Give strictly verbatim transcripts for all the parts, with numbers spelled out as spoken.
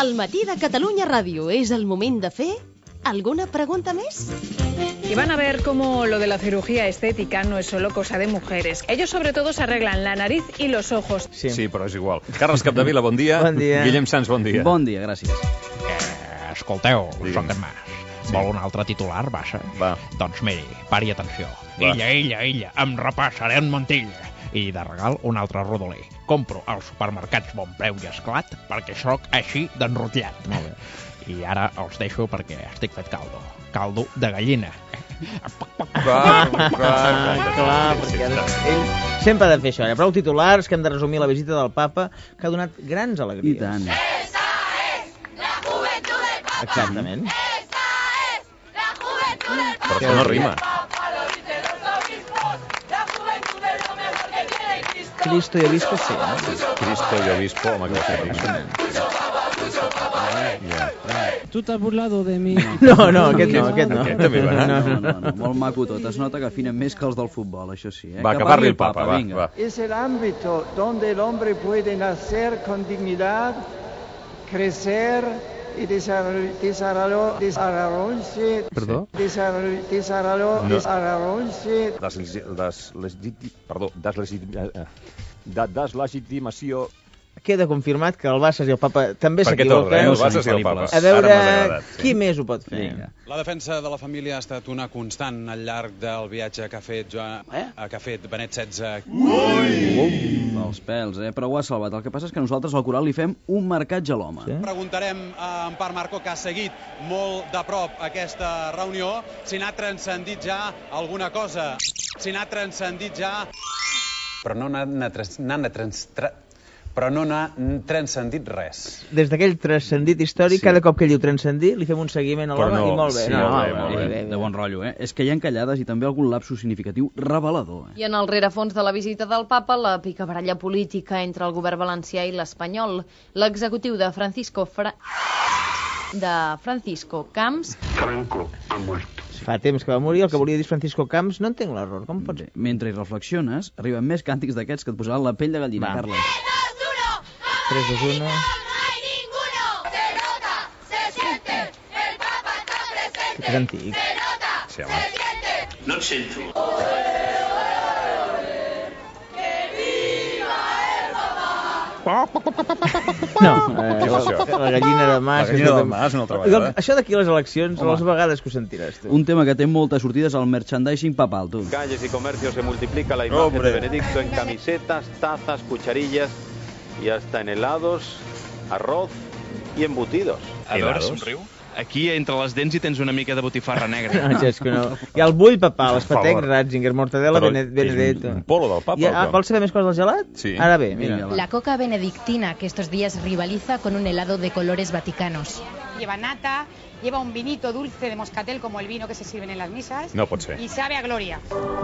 Al matí de Catalunya Ràdio és el moment de fer alguna pregunta més? Y van a ver cómo lo de la cirugía estética no es solo cosa de mujeres. Ellos sobre todo se arreglan la nariz y los ojos. Sí, sí però és igual. Carles Capdevila, bon dia. Bon dia. Guillem Sans, bon dia. Bon dia, gràcies. Eh, escolteu, soc en Mas. Sí. Vol un altre titular, baixa? Va. Doncs miri, pari atenció. Va. Ella, ella, ella, em repassaré en mantilla. I de regal, un altre rodoler. Compro als supermercats Bon Preu i Esclat perquè sóc així d'enrotllat. Molt bé. I ara els deixo perquè estic fet caldo. Caldo de gallina. Clar, clar, clar, perquè ell sempre ha de fer això. Hi ha prou titulars que hem de resumir la visita del papa, que ha donat grans alegries. I tant. Esa es la juventud del Papa. Exactament. Esa es la juventud del Papa. Però això no rima. Cristo i Obispo, sí. No? Cristo i Obispo, home, que ho sé. Tu t'has burlado de mi. No, no, aquest no, aquest no. Aquest també va. No, no, no, no, molt maco tot. Es nota que afinen més que els del futbol, això sí. Eh? Va, que parli el papa, va, vinga. va. Es el ámbito donde el hombre puede nacer con dignidad, crecer y desarrollarse, desarrollarse, Perdó? desarrollarse, No. desarrollarse. Des, des, legiti, perdó, deslegiti, eh, de deslegitimació. Queda confirmat que el Bassas i el papa també Per aquest ordre, s'equivoquen. eh? El No són Bassas i el papa. infal·libles. A veure, Ara m'has agradat, sí. qui més ho pot fer? Vinga. La defensa de la família ha estat una constant al llarg del viatge que ha fet Joan, eh? que ha fet Benet setze. Els pèls, eh? Però ho ha salvat. El que passa és que nosaltres al Coral li fem un marcatge a l'home. Sí? Preguntarem a Empar Marco, que ha seguit molt de prop aquesta reunió, si n'ha transcendit ja alguna cosa. Si n'ha transcendit ja... Però no n'ha trans... trans... però no n'ha transcendit res. Des d'aquell transcendit històric, Sí. cada cop que ell diu transcendir, li fem un seguiment a Però l'home no, i molt bé. sí, no, molt bé, no, molt bé, bé. bé, bé. De bon rotllo, eh? És que hi ha encallades i també algun lapsus significatiu revelador. Eh? I en el rerefons de la visita del papa, la picabaralla política entre el govern valencià i l'espanyol. L'executiu de Francisco Fra... de Francisco Camps Fa temps que va morir, el que volia dir Francisco Camps, no entenc l'error, com pot ser? Mentre hi reflexiones, arriben més càntics d'aquests que et posaran la pell de gallina, Va. Carles. tres, dos, uno... No hay ninguno. Se nota, se siente. El Papa está presente. Que és antic. Se nota, Sí, se home. siente. No et sento. No, eh, Què és això? la, la gallina de Mas... La gallina del Mas, una altra vegada. Això d'aquí les eleccions, Home. les vegades que ho sentiràs, tu. Un tema que té moltes sortides al merchandising papal, tu. Calles y comercios se multiplica la imagen Hombre. de Benedicto en camisetas, tazas, cucharillas y hasta en helados, arroz y embutidos. A veure, somriu. Aquí, entre les dents, hi tens una mica de botifarra negra. No, ja és que no. Hi ha el bull papà, les Per patec, favor. Ratzinger, mortadela, Però Bene- és Benedetto. un polo del papa, I, o ah, què? vols saber més coses del gelat? Sí. Ara bé, mira. Vinga, va. La coca benedictina, que estos días rivaliza con un helado de colores vaticanos. Lleva nata, lleva un vinito dulce de moscatel como el vino que se sirven en las misas. No pot ser. Y sabe a gloria.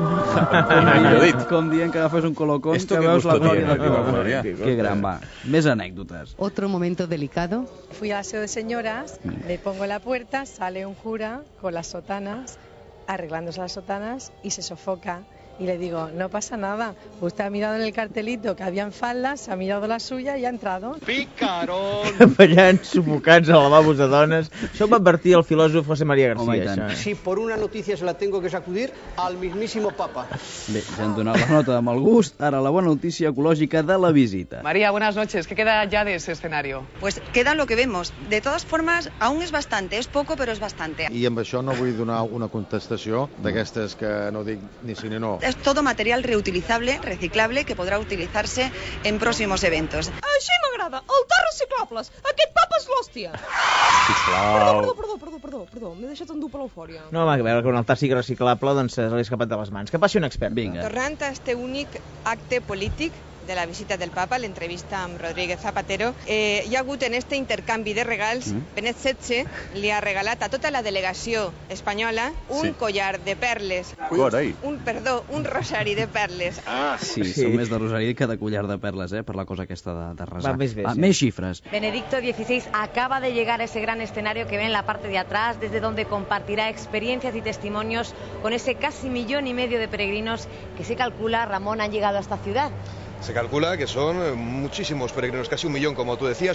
Millor dit. Com dient que agafes un colocón, Esto que que veus la gusto glòria tiene, de la glòria. Que gran, va. Més anècdotes. Otro momento delicado. Fui al aseo de señoras, le pongo en la puerta, sale un cura con las sotanas, arreglándose las sotanas y se sofoca. Y le digo, no pasa nada, usted ha mirado en el cartelito que habían faldas, se ha mirado la suya y ha entrado. ¡Picarón! Capellans sufocats a lavabos de dones. Això ho va advertir el filòsof José María García. Home, i tant. Això. Si por una noticia se la tengo que sacudir al mismísimo Papa. Bé, ja hem donat la nota amb el gust, ara la bona notícia ecològica de la visita. María, buenas noches. ¿Qué queda ya de ese escenario? Pues queda lo que vemos. De todas formas, aún es bastante, es poco, pero es bastante. I amb això no vull donar una contestació d'aquestes que no dic ni sí ni no. Es todo material reutilizable, reciclable, que podrà utilitzar-se en próximos eventos. Així m'agrada, altar reciclables. Aquest papa és l'hòstia. Sisplau. Perdó, perdó, perdó, perdó, perdó, m'he deixat endur per l'eufòria. No, home, a veure, que un altar sigui reciclable, doncs se l'ha escapat de les mans. Que passi un expert. Vinga. Tornant a este únic acte polític de la visita del papa, l'entrevista amb Rodríguez Zapatero, eh, hi ha hagut en este intercanvi de regals, Mm. Benet setze li ha regalat a tota la delegació espanyola un Sí. collar de perles. Carai. Un, perdó, un rosari de perles. Ah, Sí, Sí. són més de rosari que de collar de perles, eh, per la cosa aquesta de, de resar. Va més bé, Va, sí. més xifres. Benedicto dieciséis acaba de llegar a ese gran escenario que ven en la parte de atrás, desde donde compartirá experiencias y testimonios con ese casi millón y medio de peregrinos que se calcula, Ramón, han llegado a esta ciudad. Se calcula que son muchísimos peregrinos, casi un millón, como tú decías.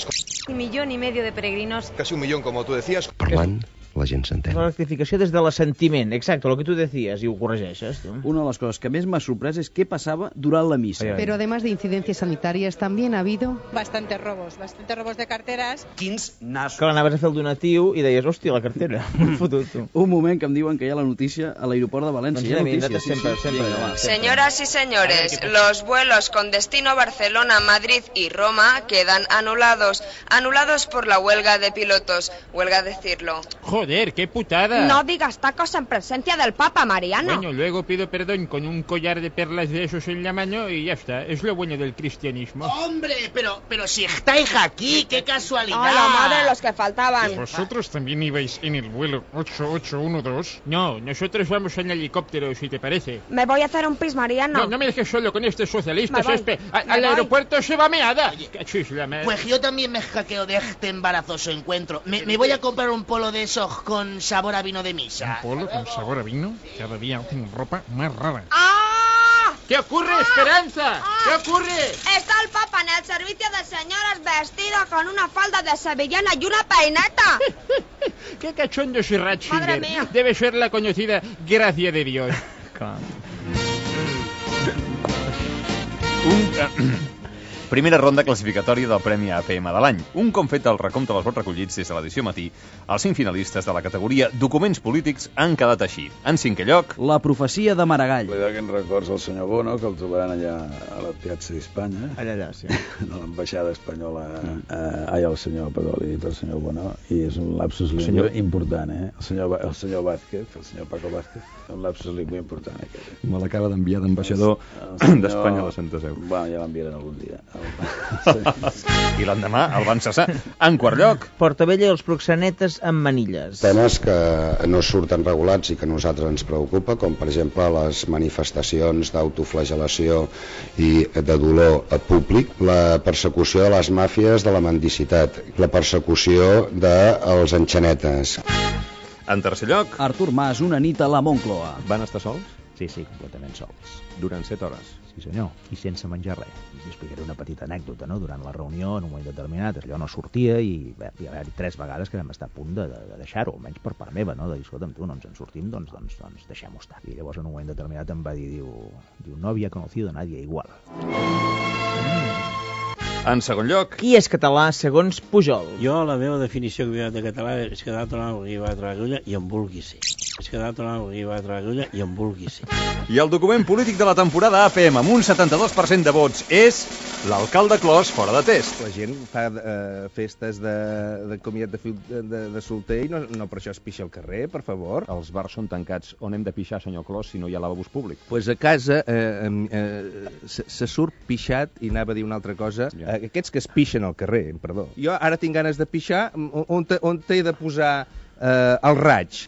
Un millón y medio de peregrinos. Casi un millón, como tú decías. Parlant, la gent s'entén. La rectificació des de l'assentiment, exacte, el que tu decías, i ho corregeixes. Tu. Una de les coses que més m'ha sorprès és què passava durant la missa. Pero además de incidencias sanitarias, también ha habido... Bastantes robos, bastantes robos de carteras. Quins nasos. Que l'anaves a fer el donatiu i deies, hòstia, la cartera. Fotut, tu. Un moment que em diuen que hi ha la notícia a l'aeroport de València. Hi ha notícia, sí, sempre, sí, sempre, sí, va, Señoras y señores, los vuelos con destino Barcelona, Madrid y Roma quedan anulados. Anulados por la huelga de pilotos. Huelga decirlo. Joder, qué putada. No digas tacos en presencia del Papa, Mariano. Bueno, luego pido perdón con un collar de perlas de esos en la mano y ya está. Es lo bueno del cristianismo. Hombre, pero, pero si estáis aquí, qué casualidad. A la madre los que faltaban. ¿Vosotros también ibais en el vuelo ocho ocho uno dos? No, nosotros vamos en helicóptero, si te parece. Me voy a hacer un pis, Mariano. No, no me dejes solo con estos socialistas, Me Espe. A- Al voy. aeropuerto se va meada. Cachis la madre. Pues yo también me hackeo de este embarazoso encuentro. Me, me voy a comprar un polo de esos con sabor a vino de misa. ¿Un polo con sabor a vino? Cada día hacen ropa más rara. ¡Ah! ¿Qué ocurre, Esperanza? ¿Qué ocurre? Está el Papa en el servicio de señoras vestido con una falda de sevillana y una peineta. ¡Qué cachondo es Ratzinger! Madre mía. Debe ser la conocida gracia de Dios. Un... Primera ronda classificatòria del Premi A P M de l'any. Un com fet el recompte dels vots recollits des de l'edició matí, els cinc finalistes de la categoria Documents Polítics han quedat així. En cinquè lloc... La profecia de Maragall. Li donen records al senyor Bono, que el trobaran allà a la Piazza d'Espanya. Allà, allà, sí. A l'ambaixada espanyola. Eh, allà el senyor Pedroli i el senyor Bono. I és un lapsus lingüe senyor... important, eh? El senyor, el senyor Vázquez, el senyor Paco Vázquez. Un lapsus lingüe important, aquest. Me l'acaba d'enviar d'ambaixador senyor... d'Espanya a la Santa Seu. Bueno, ja l'enviaran algun dia. I l'endemà el van cessar. En quart lloc... Portavella i els proxenetes amb manilles. Temes que no surten regulats i que a nosaltres ens preocupa, com per exemple les manifestacions d'autoflagel·lació i de dolor públic, la persecució de les màfies de la mendicitat, la persecució dels enxanetes. En tercer lloc... Artur Mas, una nit a la Moncloa. Van estar sols? Sí, sí, completament sols. Durant set hores? Sí, senyor, i sense menjar res. Us explicaré una petita anècdota, no? Durant la reunió, en un moment determinat, allò no sortia i bé, hi va haver tres vegades que vam estar a punt de, de, de deixar-ho, almenys per part meva, no? De dir, escolta'm, tu, no ens en sortim, doncs, doncs, doncs deixem-ho estar. I llavors en un moment determinat em va dir, diu, diu no havia conocido a nadie igual. En segon lloc... Qui és català segons Pujol? Jo, la meva definició de català és quedar tornant el que va a treballar i en vulgui ser. És quedar tornant el que va a treballar i en vulgui ser. I el document polític de la temporada A P M amb un setanta-dos per cent de vots és l'alcalde Clos fora de test. La gent fa eh, festes de, de comiat de, de, de solter i no, no per això es pixa al carrer, per favor. Els bars són tancats. On hem de pixar, senyor Clos, si no hi ha lavabos públics? Pues a casa eh, eh, se, se surt pixat, i anava a dir una altra cosa, ja. eh, aquests que es pixen al carrer, perdó. Jo ara tinc ganes de pixar, on, on t'he de posar eh, el raig?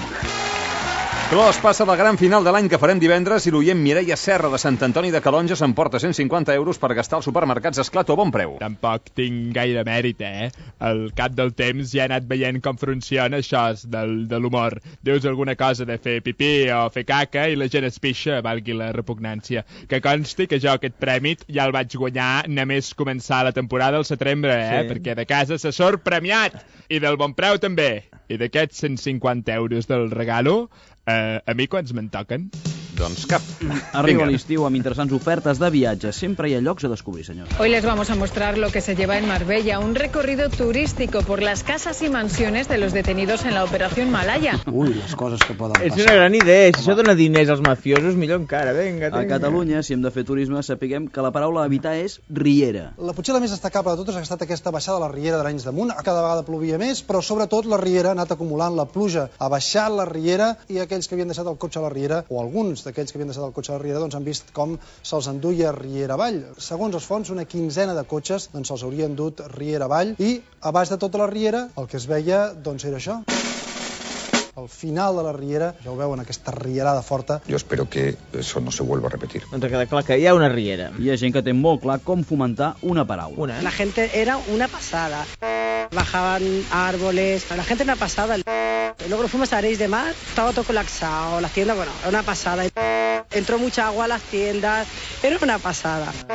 Clos passa del gran final de l'any que farem divendres i l'oient Mireia Serra de Sant Antoni de Calonja s'emporta cent cinquanta euros per gastar als supermercats Esclat o Bon Preu. Tampoc tinc gaire mèrit, eh? Al cap del temps ja he anat veient com funciona això del, de l'humor. Dius alguna cosa de fer pipí o fer caca i la gent es pixa, valgui la repugnància. Que consti que jo aquest premi ja el vaig guanyar només començar la temporada al setembre, eh? Sí. Perquè de casa se surt premiat! I del Bon Preu també. I d'aquests cent cinquanta euros del regalo, Uh, a mi quants me'n toquen? Doncs cap. Arriba l'estiu amb interessants ofertes de viatge. Sempre hi ha llocs a descobrir, senyors. Hoy les vamos a mostrar lo que se lleva en Marbella, un recorrido turístico por las casas y mansiones de los detenidos en la Operación Malaya. Ui, les coses que poden passar. És una gran idea, si això dona diners als mafiosos, millor encara, vinga, vinga. A Catalunya, si hem de fer turisme, sapiguem que la paraula a evitar és riera. La potser la més destacable de totes ha estat aquesta baixada a la riera d'Arenys de Munt. Cada vegada plovia més, però sobretot la riera ha anat acumulant la pluja, ha baixat la riera i aquells que havien deixat el cotxe a la riera, o alguns d'aquells que havien deixat el cotxe a la riera, doncs han vist com se'ls enduia riera avall. Segons els fons, una quinzena de cotxes doncs se'ls haurien dut riera avall i a baix de tota la riera el que es veia doncs era això. Al final de la riera, ja ho veuen, aquesta rierada forta. Yo espero que eso no se vuelva a repetir. Doncs queda clar que hi ha una riera. Hi ha gent que té molt clar com fomentar una paraula. Una. La gente era una pasada. Bajaban árboles, la gente era una pasada. Luego nos fuimos a Arenys de Mar, estaba todo colapsado, las tiendas, bueno, era una pasada. Entró mucha agua a las tiendas, era una pasada.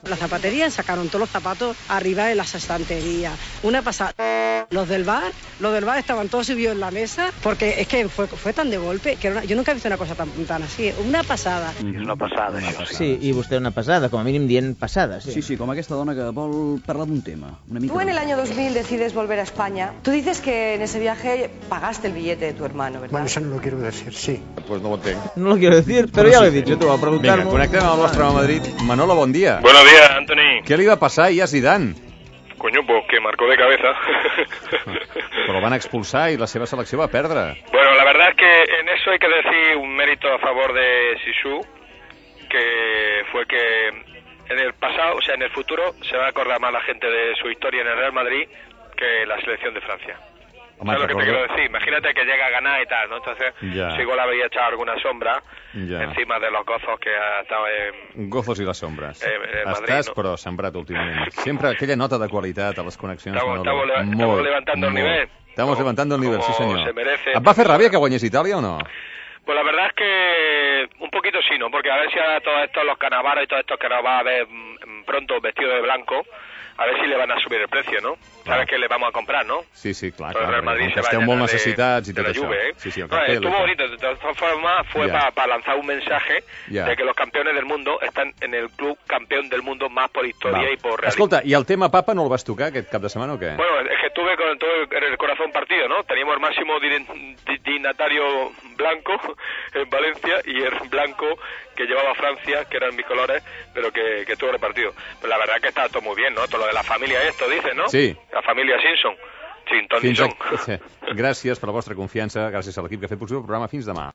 La zapatería sacaron todos los zapatos arriba de las estanterías. Una pasada. Los del bar, los del bar estaban todos subidos en la mesa, porque es que fue, fue tan de golpe que era una, yo nunca he visto una cosa tan, tan así. Una passada. És una passada, això. Sí, i vostè una passada, com a mínim dient passada. Sí, sí, sí, com aquesta dona que vol parlar d'un tema. Una mica Tú en el año dos mil decides volver a España. Tú dices que en ese viaje pagaste el billete de tu hermano, ¿verdad? Bueno, eso no lo quiero decir, sí. Pues no lo entenc. No lo quiero decir, pero ya lo he dicho, tú, a preguntar-me. Vinga, connectem amb el nostre home a Madrid. Manolo, bon dia. Buenos días, Anthony. Què li va passar ahir a Zidane? Coño, pues que marcó de cabeza. Però el van expulsar i la seva selecció va perdre. Bueno, la verdad es que en eso hay que decir un mérito a favor de Zizou, que fue que en el pasado, o sea, en el futuro, se va a acordar más la gente de su historia en el Real Madrid que la selección de Francia. Home, ¿sabes lo que te quiero decir? Imagínate que llega a ganar y tal, ¿no? Entonces, ya. si igual había echado alguna sombra ya. encima de los gozos que ha estado en... Gozos i les sombres. Eh, eh, Madrid, Estàs, no? però sembrat últimament. Sempre aquella nota de qualitat a les connexions. Estamos, Manolo. estamos, Molt, estamos levantando el molt. nivel. Estamos como, levantando el nivel, sí como senyor. se merece. Et va fer ràbia que guanyés Itàlia o no? Pues la verdad es que un poquito sí, ¿no? Porque a ver si a todos estos, los Cannavaro y todos estos que nos va a ver mm, pronto vestidos de blanco, a ver si le van a subir el precio, ¿no? Sabes que le vamos a comprar, ¿no? Sí, sí, clar, Pero el clar. Real Madrid Com se que va a esteu llenar molt de- necessitats i de tot la això. Juve, ¿eh? Sí, sí, el No, cartel... estuvo bonito, de todas formas fue Ya. para lanzar un mensaje Ya. de que los campeones del mundo están en el club campeón del mundo más por historia Val. y por realismo. Escolta, i el tema papa no el vas tocar aquest cap de setmana o què? Bueno, es que tuve con todo en el corazón partido, ¿no? Teníamos el máximo dire- di- dignatario blanco en Valencia y el blanco que llevaba Francia, que eran mis colores, pero que, que estuvo repartido. Pues la verdad que está todo muy bien, ¿no? Todo lo de la familia esto, dicen, ¿no? Sí. La familia Simpson. Sin ton ni Fins a... son. Gràcies per la vostra confiança, gràcies a l'equip que ha fet possible el programa. Fins demà.